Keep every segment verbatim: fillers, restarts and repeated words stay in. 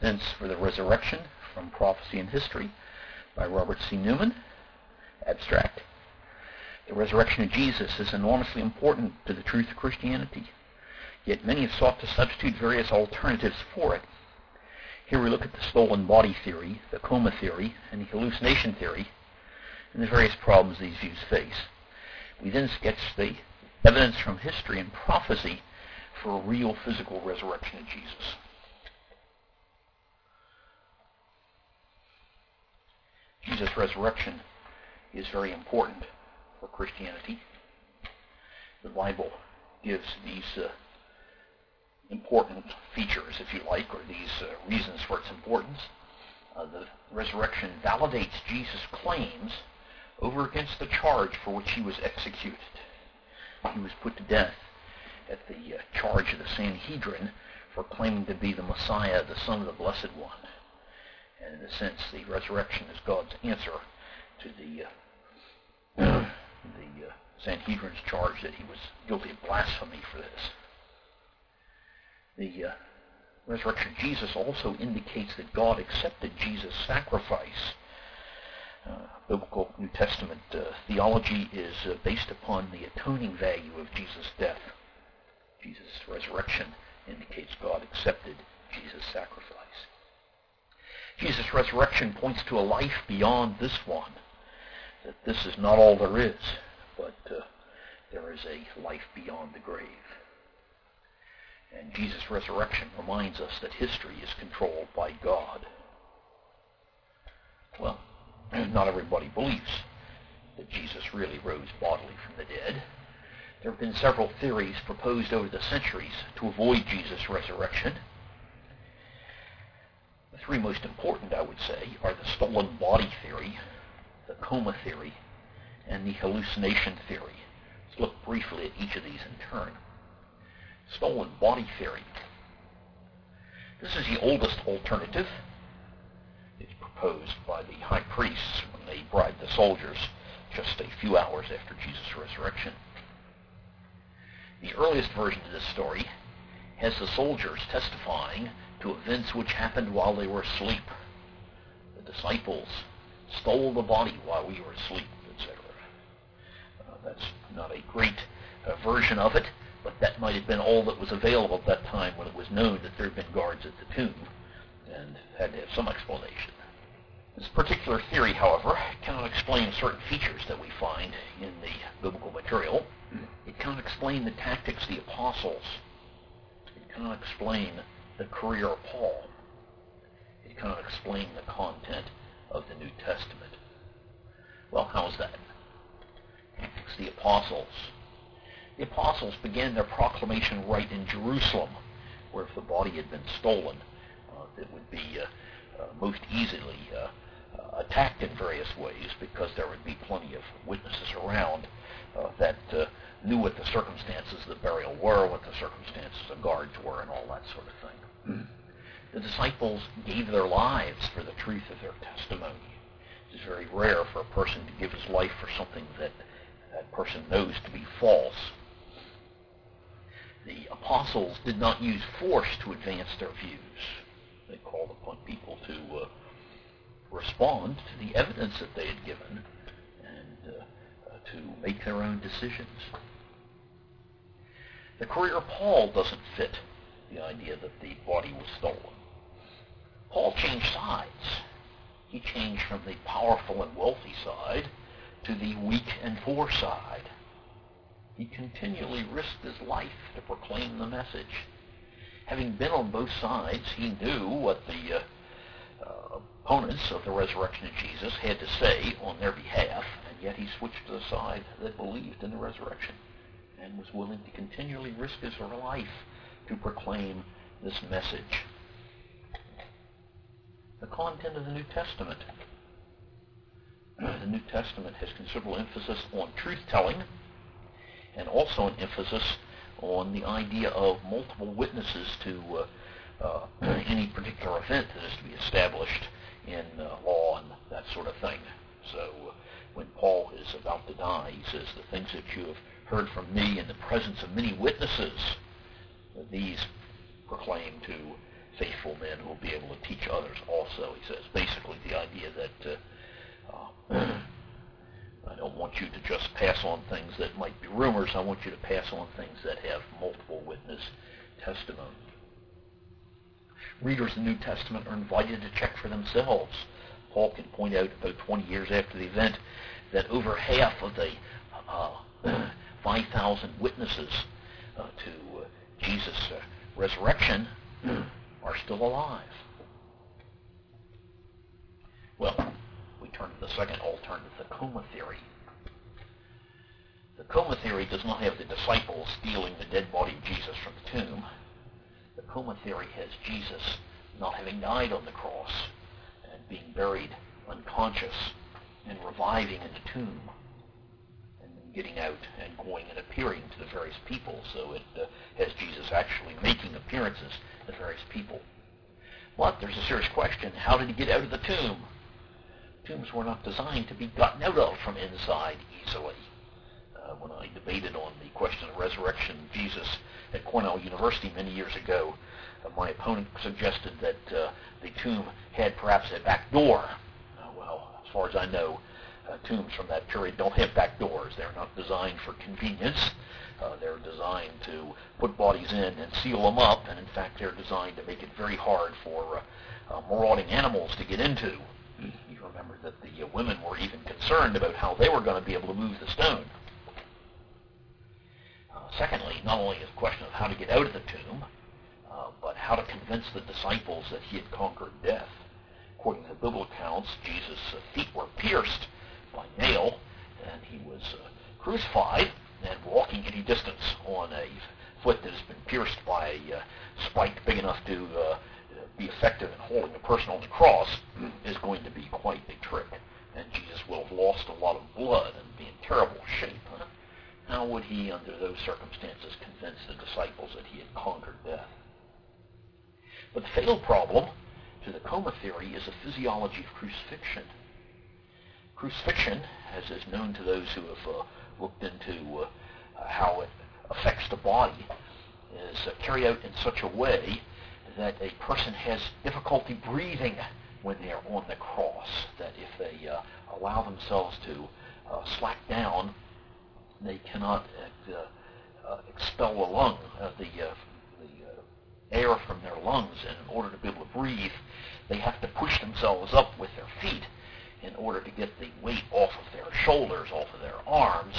Evidence for the Resurrection from Prophecy and History by Robert C. Newman. Abstract. The resurrection of Jesus is enormously important to the truth of Christianity, yet many have sought to substitute various alternatives for it. Here we look at the stolen body theory, the coma theory, and the hallucination theory, and the various problems these views face. We then sketch the evidence from history and prophecy for a real physical resurrection of Jesus. Jesus' resurrection is very important for Christianity. The Bible gives these uh, important features, if you like, or these uh, reasons for its importance. Uh, the resurrection validates Jesus' claims over against the charge for which he was executed. He was put to death at the uh, charge of the Sanhedrin for claiming to be the Messiah, the Son of the Blessed One. And in a sense, the resurrection is God's answer to the, uh, the uh, Sanhedrin's charge that he was guilty of blasphemy for this. The uh, resurrection of Jesus also indicates that God accepted Jesus' sacrifice. Uh, biblical New Testament uh, theology is uh, based upon the atoning value of Jesus' death. Jesus' resurrection indicates God accepted Jesus' sacrifice. Jesus' resurrection points to a life beyond this one, that this is not all there is, but uh, there is a life beyond the grave. And Jesus' resurrection reminds us that history is controlled by God. Well, not everybody believes that Jesus really rose bodily from the dead. There have been several theories proposed over the centuries to avoid Jesus' resurrection. The three most important, I would say, are the stolen body theory, the coma theory, and the hallucination theory. Let's look briefly at each of these in turn. Stolen body theory. This is the oldest alternative. It's proposed by the high priests when they bribed the soldiers just a few hours after Jesus' resurrection. The earliest version of this story has the soldiers testifying to events which happened while they were asleep. The disciples stole the body while we were asleep, et cetera. Uh, that's not a great uh, version of it, but that might have been all that was available at that time when it was known that there had been guards at the tomb and had to have some explanation. This particular theory, however, cannot explain certain features that we find in the biblical material. It cannot explain the tactics of the apostles. It cannot explain the career of Paul. It cannot explain the content of the New Testament. Well, how is that? It's the apostles. The apostles began their proclamation right in Jerusalem, where if the body had been stolen, uh, it would be uh, uh, most easily uh, uh, attacked in various ways, because there would be plenty of witnesses around uh, that uh, knew what the circumstances of the burial were, what the circumstances of guards were, and all that sort of thing. Mm. The disciples gave their lives for the truth of their testimony. It is very rare for a person to give his life for something that that person knows to be false. The apostles did not use force to advance their views. They called upon people to uh, respond to the evidence that they had given and uh, uh, to make their own decisions. The career of Paul doesn't fit the idea that the body was stolen. Paul changed sides. He changed from the powerful and wealthy side to the weak and poor side. He continually risked his life to proclaim the message. Having been on both sides, he knew what the uh, uh, opponents of the resurrection of Jesus had to say on their behalf, and yet he switched to the side that believed in the resurrection and was willing to continually risk his life to proclaim this message. The content of the New Testament. The New Testament has considerable emphasis on truth-telling and also an emphasis on the idea of multiple witnesses to uh, uh, any particular event that is to be established in uh, law and that sort of thing. So uh, when Paul is about to die, he says, "The things that you have heard from me in the presence of many witnesses, these proclaim to faithful men who will be able to teach So he says basically the idea that uh, uh, I don't want you to just pass on things that might be rumors. I want you to pass on things that have multiple witness testimony. Readers of the New Testament are invited to check for themselves. Paul can point out about twenty years after the event that over half of the uh, five thousand witnesses uh, to uh, Jesus' uh, resurrection are still alive. Well, we turn to the second alternative, the coma theory. The coma theory does not have the disciples stealing the dead body of Jesus from the tomb. The coma theory has Jesus not having died on the cross and being buried unconscious and reviving in the tomb and getting out and going and appearing to the various people. So it uh, has Jesus actually making appearances to various people. But there's a serious question. How did he get out of the tomb? Tombs were not designed to be gotten out of from inside easily. Uh, when I debated on the question of resurrection of Jesus at Cornell University many years ago, uh, my opponent suggested that uh, the tomb had perhaps a back door. Uh, well, as far as I know, uh, tombs from that period don't have back doors. They're not designed for convenience. Uh, they're designed to put bodies in and seal them up, and in fact they're designed to make it very hard for uh, uh, marauding animals to get into. You remember that the uh, women were even concerned about how they were going to be able to move the stone. Uh, secondly, not only is the question of how to get out of the tomb, uh, but how to convince the disciples that he had conquered death. According to the biblical accounts, Jesus' uh, feet were pierced by nail, and he was uh, crucified and walking any distance on a foot that has been pierced by a uh, spike big enough to uh, be effective in holding a person on the cross is going to be quite a trick. And Jesus will have lost a lot of blood and be in terrible shape. Huh? How would he, under those circumstances, convince the disciples that he had conquered death? But the fatal problem to the coma theory is the physiology of crucifixion. Crucifixion, as is known to those who have uh, looked into uh, how it affects the body, is uh, carried out in such a way that a person has difficulty breathing when they're on the cross, that if they uh, allow themselves to uh, slack down, they cannot uh, uh, expel the lung, uh, the, uh, the uh, air from their lungs, and in order to be able to breathe, they have to push themselves up with their feet in order to get the weight off of their shoulders, off of their arms.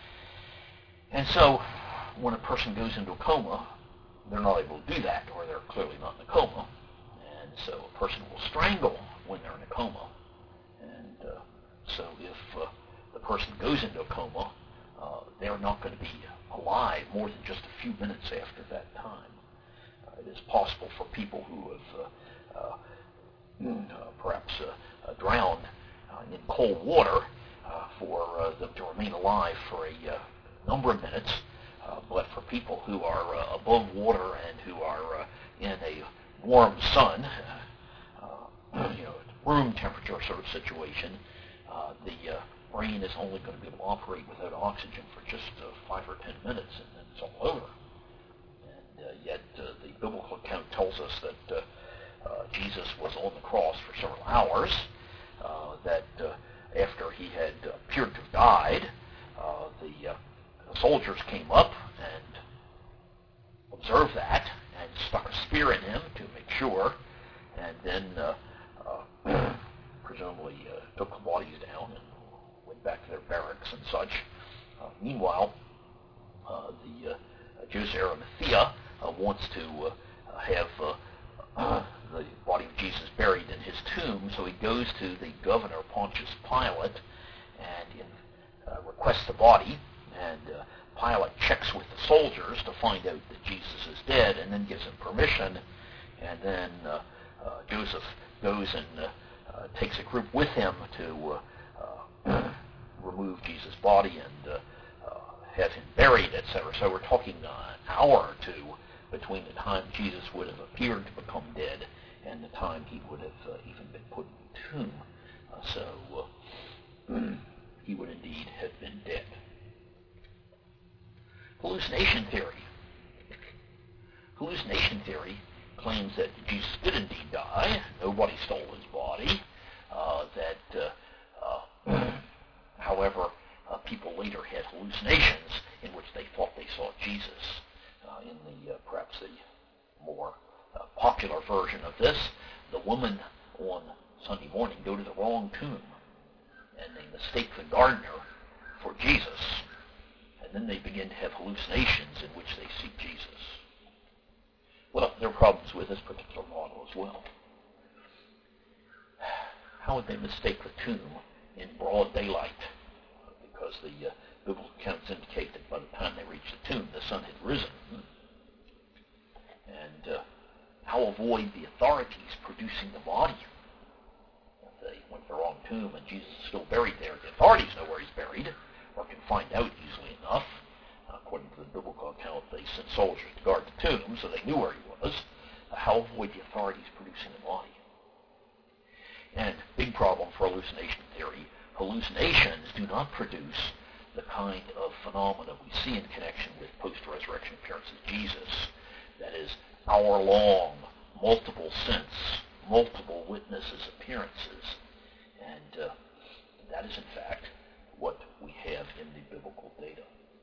And so, when a person goes into a coma, they're not able to do that, or they're clearly not in a coma. And so a person will strangle when they're in a coma. And uh, so if uh, the person goes into a coma, uh, they're not going to be alive more than just a few minutes after that time. Uh, it is possible for people who have uh, uh, uh, perhaps uh, uh, drowned uh, in cold water uh, for uh, them to remain alive for a uh, number of minutes. Uh, but for people who are uh, above water and who are uh, in a warm sun, uh, you know, room temperature sort of situation, uh, the uh, brain is only going to be able to operate without oxygen for just uh, five or ten minutes, and then it's all over. And uh, yet uh, the biblical account tells us that uh, uh, Jesus was on the cross for several hours, uh, that uh, after he had appeared to have died, uh, the uh, The soldiers came up and observed that and stuck a spear in him to make sure, and then uh, uh, presumably uh, took the bodies down and went back to their barracks and such. Uh, meanwhile, uh, the uh, Joseph Arimathea uh, wants to uh, have uh, uh, the body of Jesus buried in his tomb, so he goes to the governor Pontius Pilate and in, uh, requests the body. And uh, Pilate checks with the soldiers to find out that Jesus is dead, and then gives him permission. And then uh, uh, Joseph goes and uh, uh, takes a group with him to uh, uh, remove Jesus' body and uh, uh, have him buried, et cetera. So we're talking uh, an hour or two between the time Jesus would have appeared to become dead and the time he would have uh, even been put in the tomb. Uh, so uh, he would indeed have been dead. Hallucination theory. Hallucination theory claims that Jesus did indeed die. Nobody stole his of this. The women on Sunday morning go to the wrong tomb, and they mistake the gardener for Jesus, and then they begin to have hallucinations in which they see Jesus. Well, there are problems with this particular model as well. How would they mistake the tomb in broad daylight? Because the uh, biblical accounts indicate that by the time they reached the tomb, the sun had risen. And uh, how avoid the authorities producing the body? If they went to the wrong tomb and Jesus is still buried there, the authorities know where he's buried, or can find out easily enough. According to the biblical account, they sent soldiers to guard the tomb, so they knew where he was. Uh, how avoid the authorities producing the body? And big problem for hallucination theory. Hallucinations do not produce the kind of phenomena we see in connection with post-resurrection appearances of Jesus. That is, hour-long, multiple sense, multiple witnesses appearances. And uh, that is, in fact, what we have in the biblical data.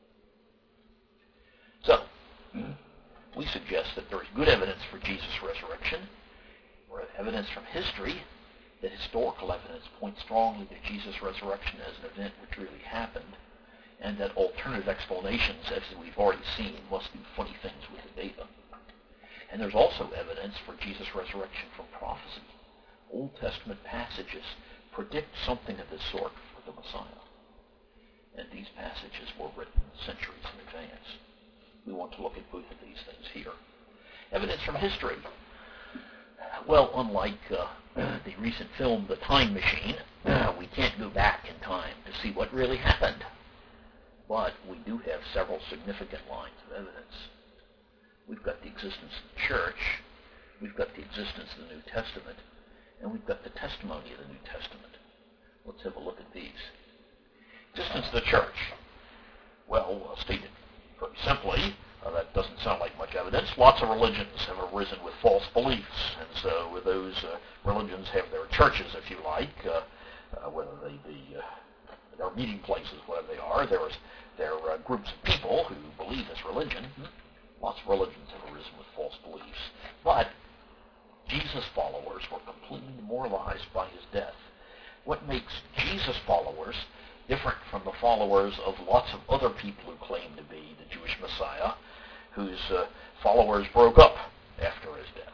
So, we suggest that there is good evidence for Jesus' resurrection, or evidence from history, that historical evidence points strongly to Jesus' resurrection as an event which really happened, and that alternative explanations, as we've already seen, must do funny things with the data. And there's also evidence for Jesus' resurrection from prophecy. Old Testament passages predict something of this sort for the Messiah. And these passages were written centuries in advance. We want to look at both of these things here. Evidence from history. Well, unlike uh, the recent film, The Time Machine, uh, we can't go back in time to see what really happened. But we do have several significant lines of evidence. We've got the existence of the church, we've got the existence of the New Testament, and we've got the testimony of the New Testament. Let's have a look at these. Existence of the church. Well, uh, stated very simply, uh, that doesn't sound like much evidence. Lots of religions have arisen with false beliefs, and so those uh, religions have their churches, if you like, uh, uh, whether they be uh, their meeting places, whatever they are. There's there are uh, groups of people who believe this religion. Lots of religions have arisen with false beliefs. But Jesus' followers were completely demoralized by his death. What makes Jesus' followers different from the followers of lots of other people who claim to be the Jewish Messiah, whose uh, followers broke up after his death?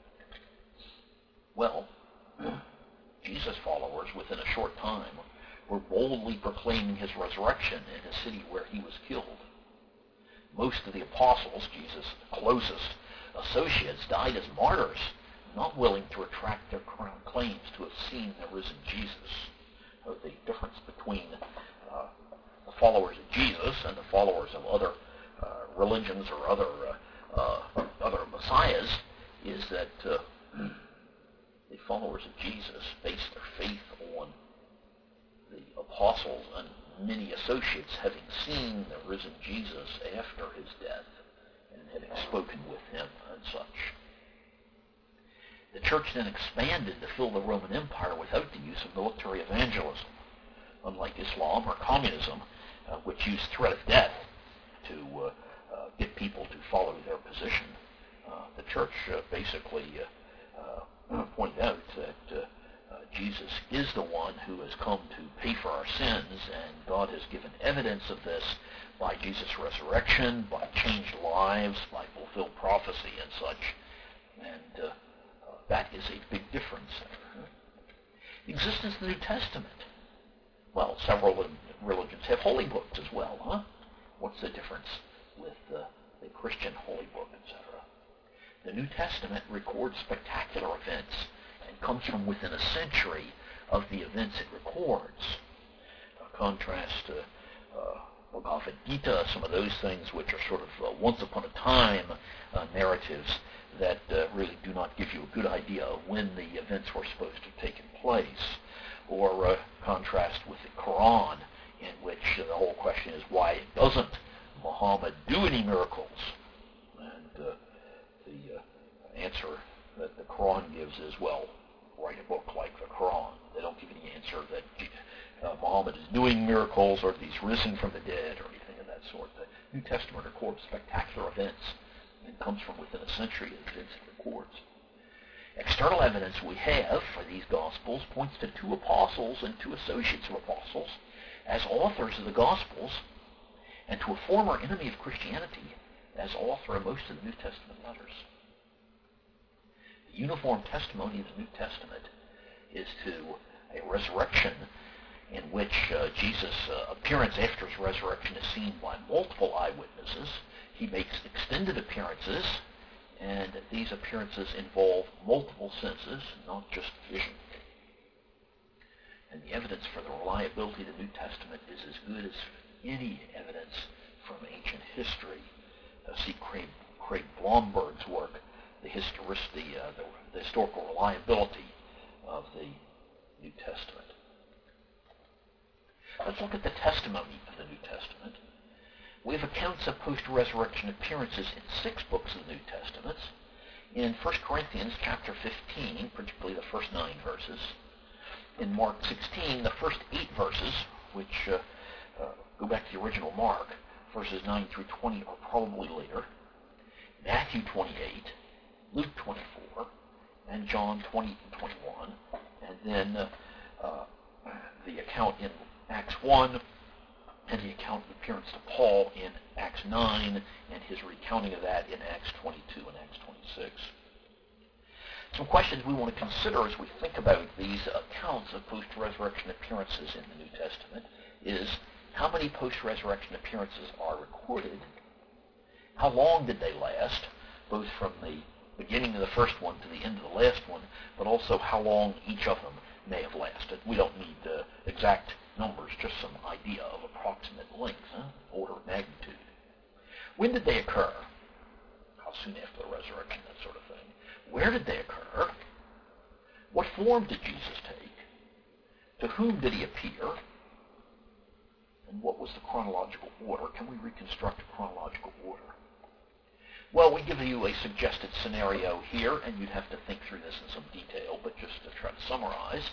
Well, Jesus' followers, within a short time, were boldly proclaiming his resurrection in a city where he was killed. Most of the apostles, Jesus' closest associates, died as martyrs, not willing to retract their crown claims to have seen the risen Jesus. So the difference between uh, the followers of Jesus and the followers of other uh, religions or other uh, uh, other messiahs is that uh, the followers of Jesus base their faith on the apostles and many associates having seen the risen Jesus after his death and having spoken with him and such. The church then expanded to fill the Roman Empire without the use of military evangelism, unlike Islam or communism, uh, which used threat of death to uh, uh, get people to follow their position. Uh, the church uh, basically uh, uh, pointed out that uh, uh, Jesus is the one who has come to pay for our sins, and God has given evidence of this by Jesus' resurrection, by changed lives, by fulfilled prophecy and such. And uh, That is a big difference. The existence of the New Testament. Well, several religions have holy books as well, huh? What's the difference with uh, the Christian holy book, et cetera? The New Testament records spectacular events and comes from within a century of the events it records. Uh, contrast uh, uh, Bhagavad Gita, some of those things which are sort of uh, once upon a time uh, narratives that uh, really do not give you a good idea of when the events were supposed to have taken place, or uh, contrast with the Quran, in which uh, the whole question is why doesn't Muhammad do any miracles? And uh, the uh, answer that the Quran gives is, well, write a book like the Quran. They don't give any answer that uh, Muhammad is doing miracles or that he's risen from the dead or anything of that sort. The New Testament records spectacular events and comes from within a century of events it records. External evidence we have for these Gospels points to two apostles and two associates of apostles as authors of the Gospels, and to a former enemy of Christianity as author of most of the New Testament letters. The uniform testimony of the New Testament is to a resurrection in which uh, Jesus' uh, appearance after his resurrection is seen by multiple eyewitnesses. He makes extended appearances, and these appearances involve multiple senses, not just vision. And the evidence for the reliability of the New Testament is as good as any evidence from ancient history. Uh, see Craig, Craig Blomberg's work, the, historic, the, uh, the, the historical reliability of the New Testament. Let's look at the testimony of the New Testament. We have accounts of post-resurrection appearances in six books of the New Testament. In First Corinthians chapter fifteen, particularly the first nine verses. In Mark sixteen, the first eight verses, which uh, uh, go back to the original Mark, verses nine through twenty are probably later. Matthew twenty-eight, Luke twenty-four, and John twenty and twenty-one. And then uh, uh, the account in Acts one, and the account of the appearance to Paul in Acts nine, and his recounting of that in Acts twenty-two and Acts twenty-six. Some questions we want to consider as we think about these accounts of post-resurrection appearances in the New Testament is, how many post-resurrection appearances are recorded? How long did they last, both from the beginning of the first one to the end of the last one, but also how long each of them may have lasted? We don't need uh, exact numbers, just some idea of approximate length, huh? Order of magnitude. When did they occur? How soon after the resurrection, that sort of thing. Where did they occur? What form did Jesus take? To whom did he appear? And what was the chronological order? Can we reconstruct a chronological order? Well, we give you a suggested scenario here, and you'd have to think through this in some detail, but just to try to summarize.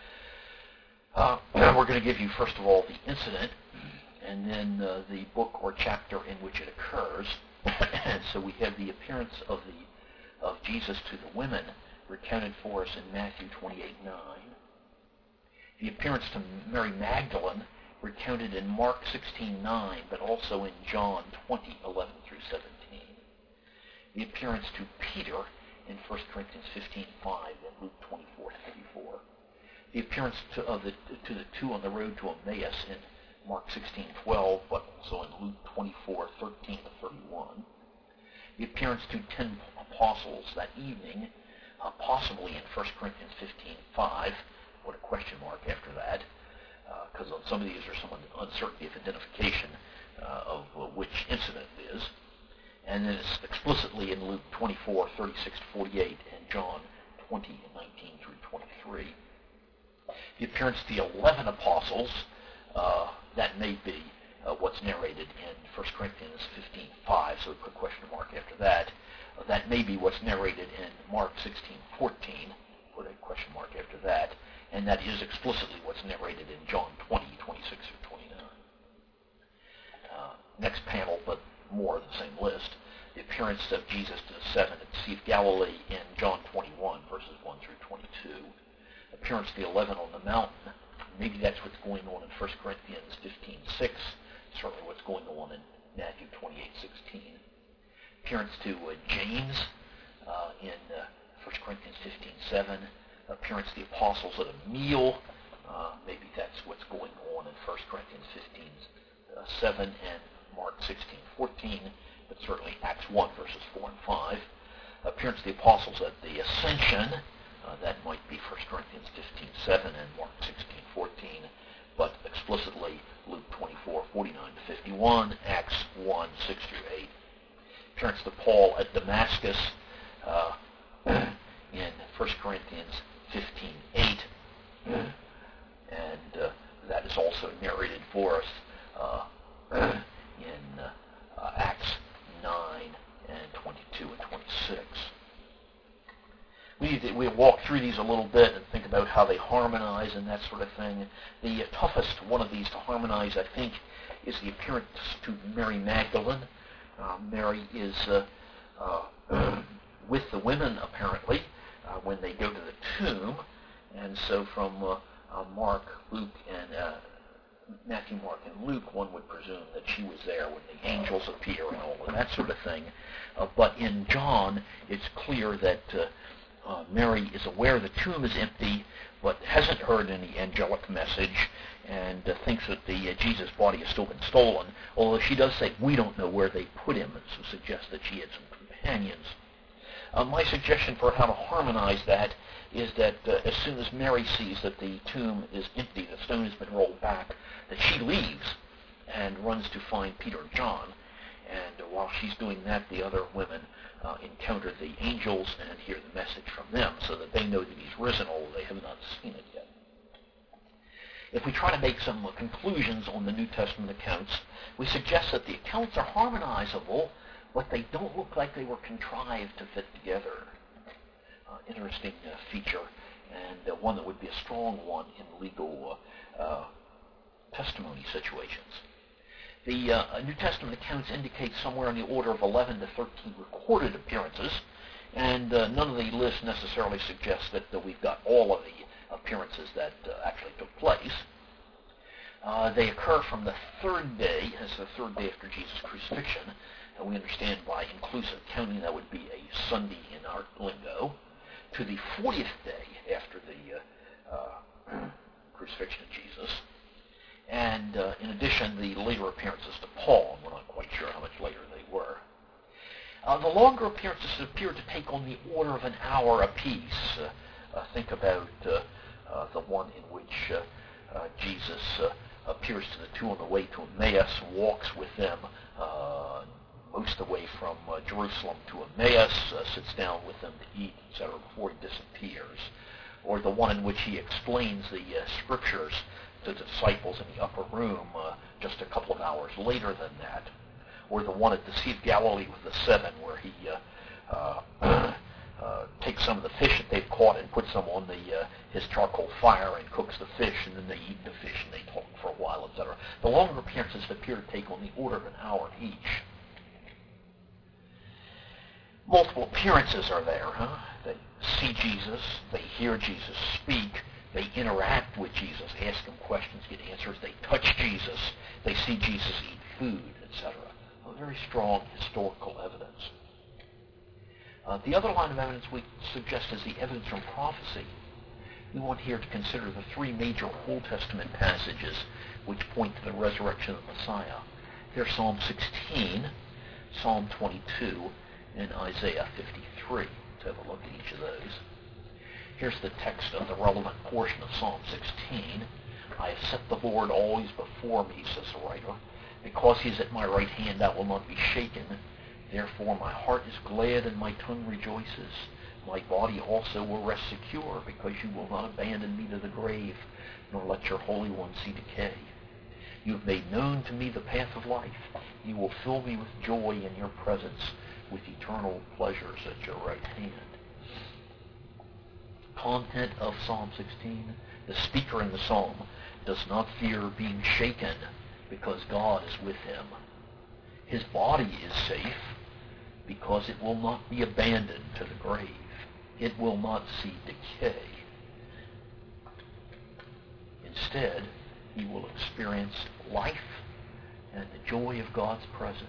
Uh, we're going to give you, first of all, the incident, and then uh, the book or chapter in which it occurs. And so we have the appearance of the of Jesus to the women recounted for us in Matthew twenty-eight nine. The appearance to Mary Magdalene recounted in Mark sixteen nine, but also in John twenty eleven through seventeen. The appearance to Peter in First Corinthians fifteen five and Luke twenty-four thirty-four. The appearance to, of the, to the two on the road to Emmaus in Mark sixteen twelve, but also in Luke twenty-four thirteen to thirty-one. The appearance to ten apostles that evening, uh, possibly in First Corinthians fifteen five. What a question mark after that, because uh, on some of these there's some uncertainty of identification uh, of uh, which incident it is. And then it's explicitly in Luke twenty-four thirty-six to forty-eight and John twenty nineteen through twenty-three. The appearance to the eleven apostles, uh, that may be uh, what's narrated in First Corinthians fifteen five, so we put a question mark after that. Uh, that may be what's narrated in Mark sixteen fourteen, put a question mark after that, and that is explicitly what's narrated in John twenty, twenty-six through twenty-nine. Uh, next panel, but more of the same list. The appearance of Jesus to the seven at the Sea of Galilee in John twenty-one, verses one through twenty-two. Appearance of the eleven on the mountain. Maybe that's what's going on in First Corinthians fifteen six. Certainly what's going on in Matthew twenty-eight sixteen. Appearance to uh, James uh, in uh, First Corinthians fifteen seven. Appearance of the apostles at a meal. Uh, maybe that's what's going on in First Corinthians fifteen seven and Mark sixteen fourteen. But certainly Acts one verses four and five. Appearance of the apostles at the ascension. Uh, that might be First Corinthians fifteen seven and Mark sixteen fourteen, but explicitly Luke twenty-four forty-nine to fifty-one, Acts one six through eight. Appearance to Paul at Damascus uh, in First Corinthians fifteen eight, and uh, that is also narrated for us uh, in uh, uh, Acts nine and twenty-two and twenty-six. We need to, we'll walk through these a little bit and think about how they harmonize and that sort of thing. The uh, toughest one of these to harmonize, I think, is the appearance to Mary Magdalene. Uh, Mary is uh, uh, with the women, apparently, uh, when they go to the tomb. And so from uh, uh, Mark, Luke, and uh, Matthew, Mark, and Luke, one would presume that she was there when the angels appear and all of that sort of thing. Uh, but in John, it's clear that uh, uh, Mary is aware the tomb is empty, but hasn't heard any angelic message, and uh, thinks that the uh, Jesus body has still been stolen, although she does say, we don't know where they put him, and so suggests that she had some companions. Uh, my suggestion for how to harmonize that is that uh, as soon as Mary sees that the tomb is empty, the stone has been rolled back, that she leaves and runs to find Peter and John. And uh, while she's doing that, the other women uh, encounter the angels and hear the message from them, so that they know that he's risen, although they have not seen it yet. If we try to make some uh, conclusions on the New Testament accounts, we suggest that the accounts are harmonizable, but they don't look like they were contrived to fit together. Uh, interesting uh, feature, and uh, one that would be a strong one in legal uh, uh, testimony situations. The uh, New Testament accounts indicate somewhere in the order of eleven to thirteen recorded appearances, and uh, none of the lists necessarily suggests that uh, we've got all of the appearances that uh, actually took place. Uh, they occur from the third day, as the third day after Jesus' crucifixion, and we understand by inclusive counting that would be a Sunday in our lingo, to the fortieth day after the uh, uh, crucifixion of Jesus. And uh, in addition, the later appearances to Paul, and we're not quite sure how much later they were. Uh, the longer appearances appear to take on the order of an hour apiece. Uh, uh, think about uh, uh, the one in which uh, uh, Jesus uh, appears to the two on the way to Emmaus, walks with them uh, most of the way from uh, Jerusalem to Emmaus, uh, sits down with them to eat, et cetera, before he disappears. Or the one in which he explains the uh, scriptures to the disciples in the upper room uh, just a couple of hours later than that. Or the one at the Sea of Galilee with the seven, where he uh, uh, uh, takes some of the fish that they've caught and puts them on the uh, his charcoal fire and cooks the fish, and then they eat the fish and they talk for a while, et cetera. The longer appearances appear to take on the order of an hour each. Multiple appearances are there. Huh? They see Jesus, they hear Jesus speak, they interact with Jesus, ask him questions, get answers, they touch Jesus, they see Jesus eat food, et cetera. A very strong historical evidence. Uh, the other line of evidence we suggest is the evidence from prophecy. We want here to consider the three major Old Testament passages which point to the resurrection of the Messiah. They're Psalm sixteen, Psalm twenty-two, and Isaiah fifty-three. Let's have a look at each of those. Here's the text of the relevant portion of Psalm sixteen. I have set the Lord always before me, says the writer. Because he is at my right hand, I will not be shaken. Therefore my heart is glad and my tongue rejoices. My body also will rest secure, because you will not abandon me to the grave, nor let your Holy One see decay. You have made known to me the path of life. You will fill me with joy in your presence, with eternal pleasures at your right hand. Content of Psalm sixteen. The speaker in the psalm does not fear being shaken because God is with him. His body is safe because it will not be abandoned to the grave. It will not see decay. Instead, he will experience life and the joy of God's presence.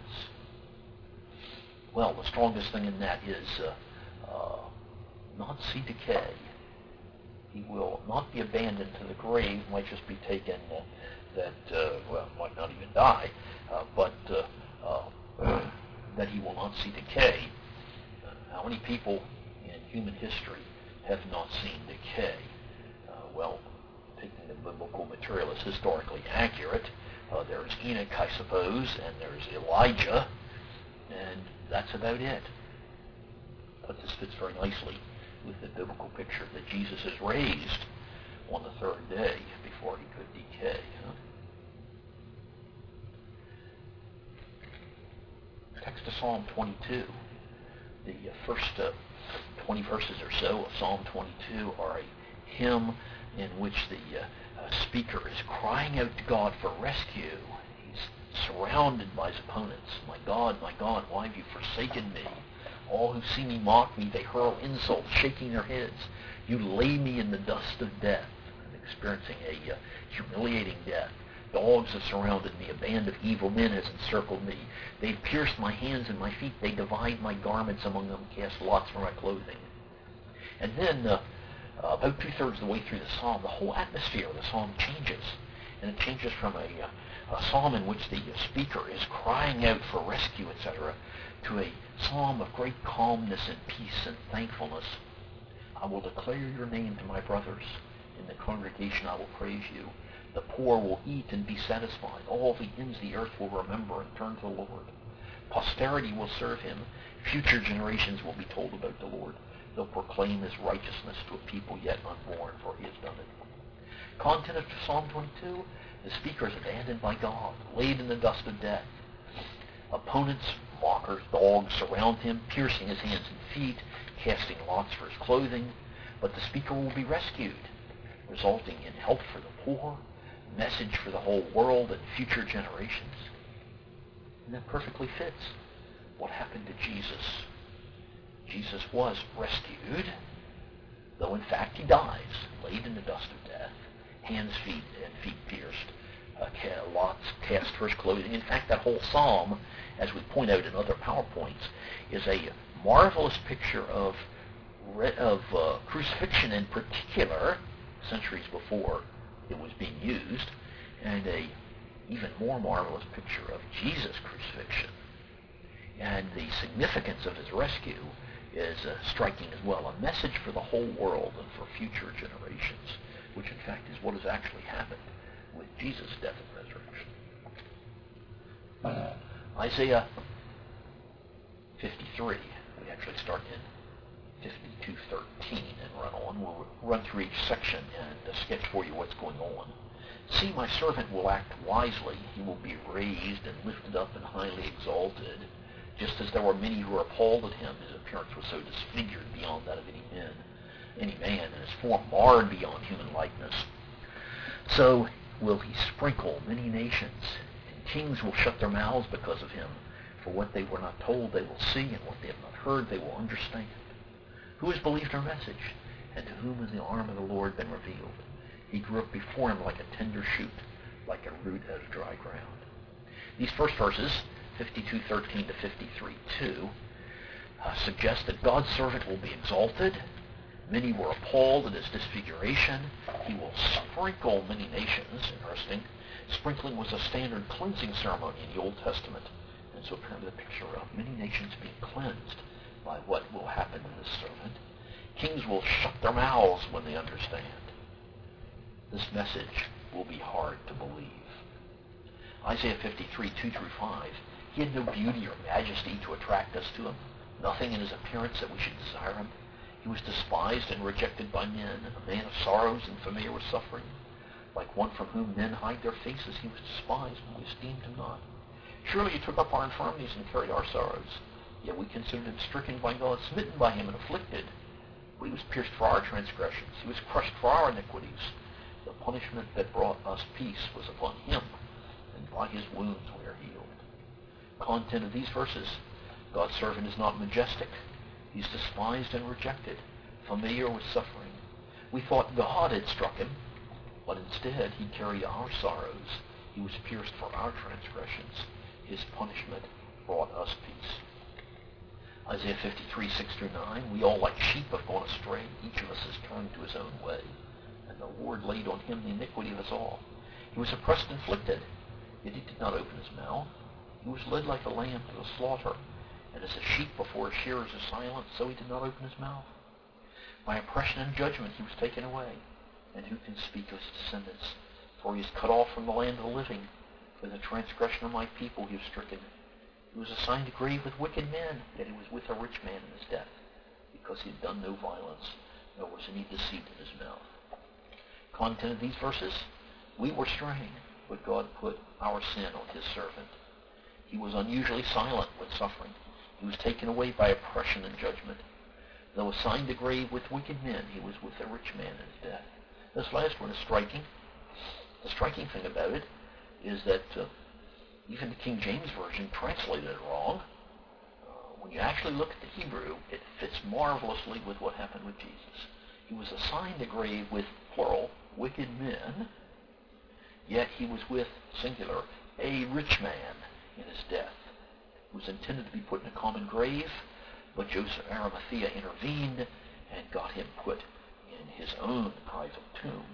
Well, the strongest thing in that is uh, uh, not see decay. He will not be abandoned to the grave. Might just be taken uh, that, uh, well, might not even die, uh, but uh, uh, that he will not see decay. Uh, how many people in human history have not seen decay? Uh, well, taking the biblical material as historically accurate, uh, there's Enoch, I suppose, and there's Elijah, and that's about it. But this fits very nicely with the biblical picture that Jesus is raised on the third day before he could decay. Huh? Text of Psalm twenty-two. The uh, first uh, twenty verses or so of Psalm twenty-two are a hymn in which the uh, uh, speaker is crying out to God for rescue. He's surrounded by his opponents. My God, my God, why have you forsaken me? All who see me mock me. They hurl insults, shaking their heads. You lay me in the dust of death. I'm experiencing a uh, humiliating death. Dogs have surrounded me. A band of evil men has encircled me. They've pierced my hands and my feet. They divide my garments among them, cast lots for my clothing. And then, uh, uh, about two-thirds of the way through the psalm, the whole atmosphere of the psalm changes. And it changes from a, uh, a psalm in which the uh, speaker is crying out for rescue, et cetera, to a psalm of great calmness and peace and thankfulness. I will declare your name to my brothers. In the congregation I will praise you. The poor will eat and be satisfied. All the ends of the earth will remember and turn to the Lord. Posterity will serve him. Future generations will be told about the Lord. They'll proclaim his righteousness to a people yet unborn, for he has done it. Content of Psalm twenty-two, the speaker is abandoned by God, laid in the dust of death. Opponents, mockers, dogs surround him, piercing his hands and feet, casting lots for his clothing. But the speaker will be rescued, resulting in help for the poor, message for the whole world and future generations. And that perfectly fits what happened to Jesus. Jesus was rescued, though in fact he dies, laid in the dust of death, hands, feet, and feet pierced, uh, lots cast for his clothing. In fact, that whole psalm, as we point out in other PowerPoints, is a marvelous picture of, of uh, crucifixion in particular, centuries before it was being used, and a even more marvelous picture of Jesus' crucifixion. And the significance of his rescue is uh, striking as well, a message for the whole world and for future generations, which in fact is what has actually happened with Jesus' death and resurrection. Uh, Isaiah fifty-three, we actually start in fifty-two thirteen and run on. We'll run through each section and uh, sketch for you what's going on. See, my servant will act wisely. He will be raised and lifted up and highly exalted. Just as there were many who were appalled at him, his appearance was so disfigured beyond that of any man, any man, and his form marred beyond human likeness. So will he sprinkle many nations, and kings will shut their mouths because of him. For what they were not told they will see, and what they have not heard they will understand. Who has believed our message, and to whom has the arm of the Lord been revealed? He grew up before him like a tender shoot, like a root out of dry ground. These first verses, fifty-two thirteen to fifty-three two, uh, suggest that God's servant will be exalted. Many were appalled at his disfiguration. He will sprinkle many nations. Interesting. Sprinkling was a standard cleansing ceremony in the Old Testament. And so apparently the picture of many nations being cleansed by what will happen to this servant. Kings will shut their mouths when they understand. This message will be hard to believe. Isaiah fifty-three two through five, he had no beauty or majesty to attract us to him, nothing in his appearance that we should desire him. He was despised and rejected by men, a man of sorrows and familiar with suffering. Like one from whom men hide their faces, he was despised, and we esteemed him not. Surely he took up our infirmities and carried our sorrows. Yet we considered him stricken by God, smitten by him, and afflicted. But he was pierced for our transgressions. He was crushed for our iniquities. The punishment that brought us peace was upon him, and by his wounds we are healed. Content of these verses: God's servant is not majestic. He's despised and rejected, familiar with suffering. We thought God had struck him, but instead he carried our sorrows. He was pierced for our transgressions. His punishment brought us peace. Isaiah fifty-three six through nine, we all like sheep have gone astray. Each of us has turned to his own way. And the Lord laid on him the iniquity of us all. He was oppressed and afflicted, yet he did not open his mouth. He was led like a lamb to the slaughter, and as a sheep before his shearers is silent, so he did not open his mouth. By oppression and judgment he was taken away. And who can speak of his descendants? For he is cut off from the land of the living. For the transgression of my people he was stricken. He was assigned a grave with wicked men, yet he was with a rich man in his death, because he had done no violence, nor was any deceit in his mouth. Content of these verses: we were straying, but God put our sin on his servant. He was unusually silent with suffering. He was taken away by oppression and judgment. Though assigned a grave with wicked men, he was with a rich man in his death. This last one is striking. The striking thing about it is that uh, even the King James Version translated it wrong. Uh, when you actually look at the Hebrew, it fits marvelously with what happened with Jesus. He was assigned a grave with, plural, wicked men, yet he was with, singular, a rich man in his death. He was intended to be put in a common grave, but Joseph of Arimathea intervened and got him put in his own private tomb.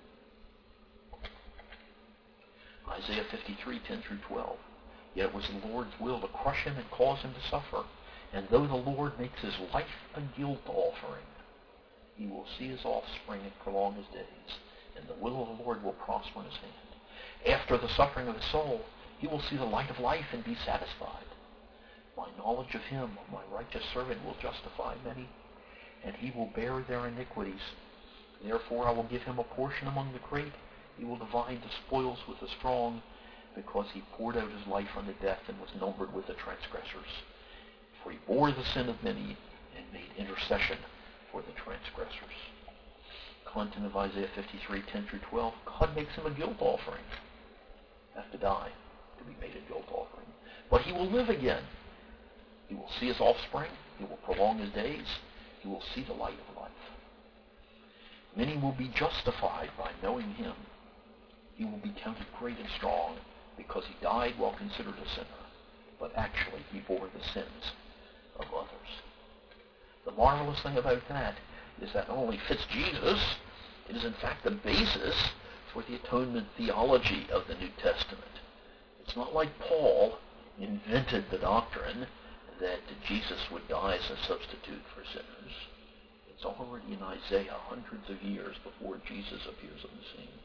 Isaiah fifty-three, ten through twelve. Yet it was the Lord's will to crush him and cause him to suffer. And though the Lord makes his life a guilt offering, he will see his offspring and prolong his days, and the will of the Lord will prosper in his hand. After the suffering of his soul, he will see the light of life and be satisfied. My knowledge of him, my righteous servant, will justify many, and he will bear their iniquities. Therefore I will give him a portion among the great. He will divide the spoils with the strong, because he poured out his life unto death and was numbered with the transgressors. For he bore the sin of many and made intercession for the transgressors. Content of Isaiah fifty-three, ten through twelve. God makes him a guilt offering. Have to die to be made a guilt offering. But he will live again. He will see his offspring. He will prolong his days. He will see the light of life. Many will be justified by knowing him. He will be counted great and strong because he died while considered a sinner, but actually he bore the sins of others. The marvelous thing about that is that not only fits Jesus, it is in fact the basis for the atonement theology of the New Testament. It's not like Paul invented the doctrine that Jesus would die as a substitute for sinners. It's already in Isaiah hundreds of years before Jesus appears on the scene.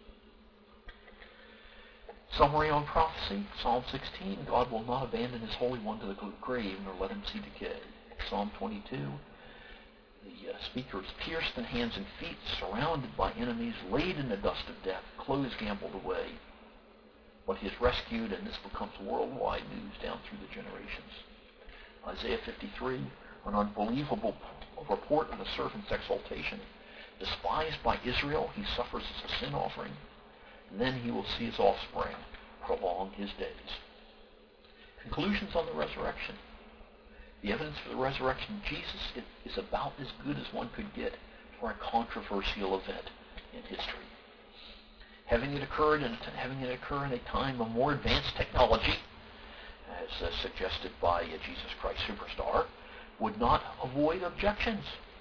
Summary on prophecy, Psalm sixteen, God will not abandon his Holy One to the grave nor let him see decay. Psalm twenty-two, the uh, speaker is pierced in hands and feet, surrounded by enemies, laid in the dust of death, clothes gambled away. But he is rescued, and this becomes worldwide news down through the generations. Isaiah fifty-three, an unbelievable report of the servant's exaltation. Despised by Israel, he suffers as a sin offering. And then he will see his offspring prolong his days. Conclusions on the resurrection. The evidence for the resurrection of Jesus is about as good as one could get for a controversial event in history. Having it occurred and having it occur in a time of more advanced technology, as uh, suggested by uh, Jesus Christ Superstar, would not avoid objections.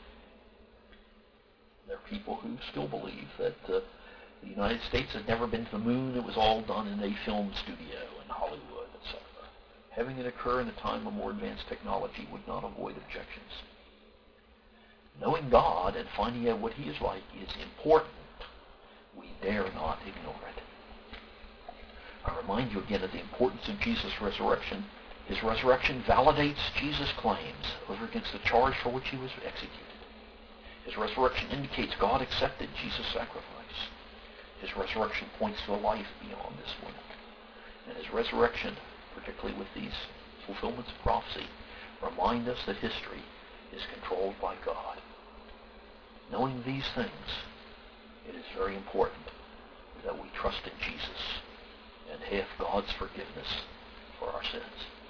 There are people who still believe that uh, the United States has never been to the moon. It was all done in a film studio in Hollywood, et cetera. Having it occur in a time of more advanced technology would not avoid objections. Knowing God and finding out what he is like is important. We dare not ignore it. I remind you again of the importance of Jesus' resurrection. His resurrection validates Jesus' claims over against the charge for which he was executed. His resurrection indicates God accepted Jesus' sacrifice. His resurrection points to a life beyond this one. And his resurrection, particularly with these fulfillments of prophecy, remind us that history is controlled by God. Knowing these things, it is very important that we trust in Jesus and have God's forgiveness for our sins.